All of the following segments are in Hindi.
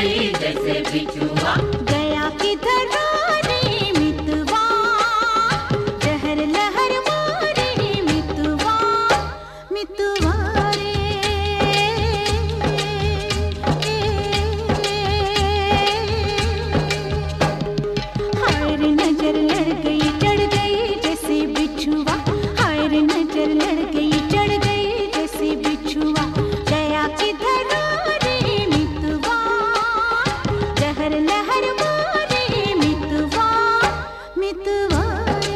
गई जैसे बिछुआ। गया किधर रे मितवा, जहर लहर मारे मितवा, मितवा रे। हाय रे नजर लड़ गई चढ़ गई जैसे बिछुआ, हाय रे नजर लड़ गई चढ़ गई जैसे बिछुआ। गया किधर रे मितवा, जहर लहर मारे मितवा, मितवा रे।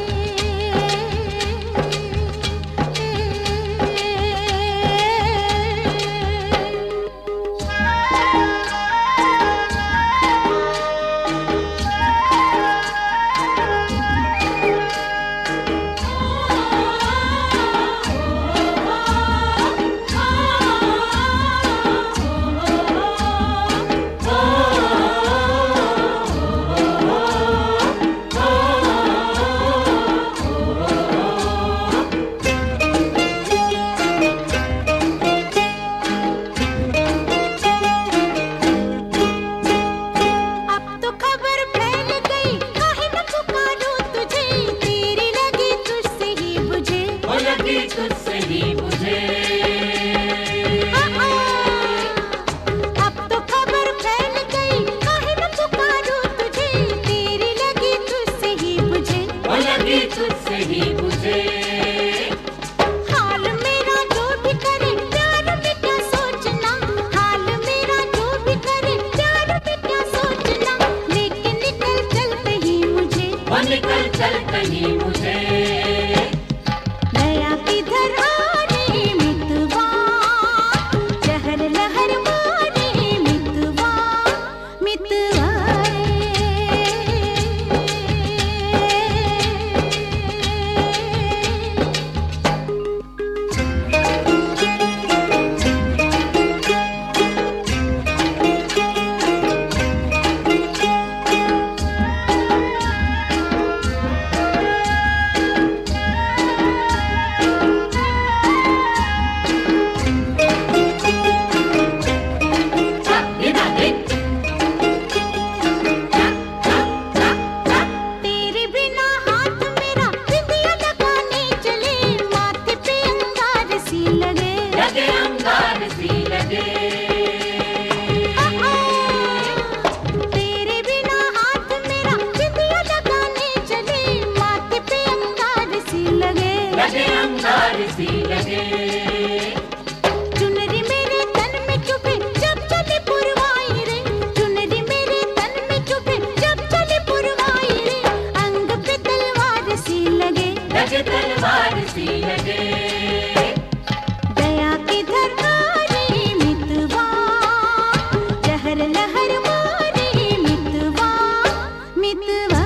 तुझसे ही बुझे। अब तो खबर फैल गई, काहे न पुकारूं तुझे, तेरी लगी तुझसे ही बुझे, वो लगी तुझसे ही बुझे। हाल मेरा जो भी करे प्यार में क्या सोचना, हाल मेरा जो भी करे प्यार में क्या सोचना, लेकिन निकल चल कहीं मुझे, वो निकल चल कहीं मुझे। गया किधर रे मितवा, जहर लहर मारे मितवा, मितवा चुनरी मेरे तन में चुभे जब चली पुरवाई रे, चुनरी मेरे तन में चुभे जब चली पुरवाई रे, अंग पे तलवार सी लगे, लगे तलवार सी लगे। गया किधर रे मितवा, जहर लहर मारे मितवा, मितवा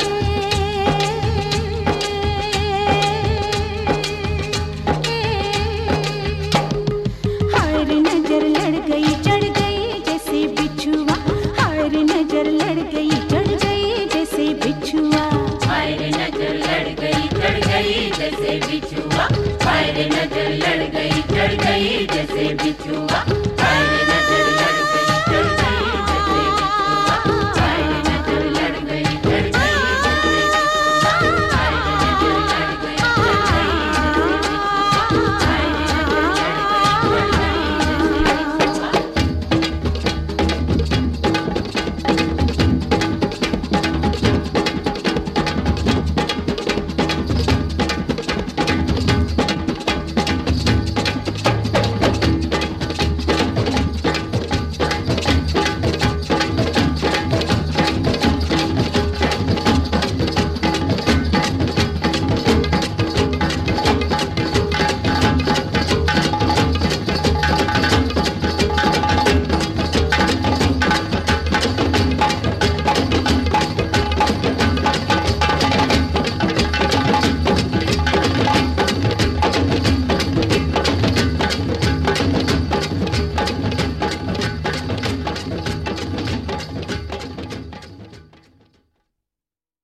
नजर लड़ गई चढ़ गई जैसे बिछुआ, हाय रे नजर लड़ गई चढ़ गई जैसे बिछुआ, हाय रे नजर लड़ गई चढ़ गई जैसे बिछुआ, हाय रे नजर लड़ गई चढ़ गई जैसे बिछुआ।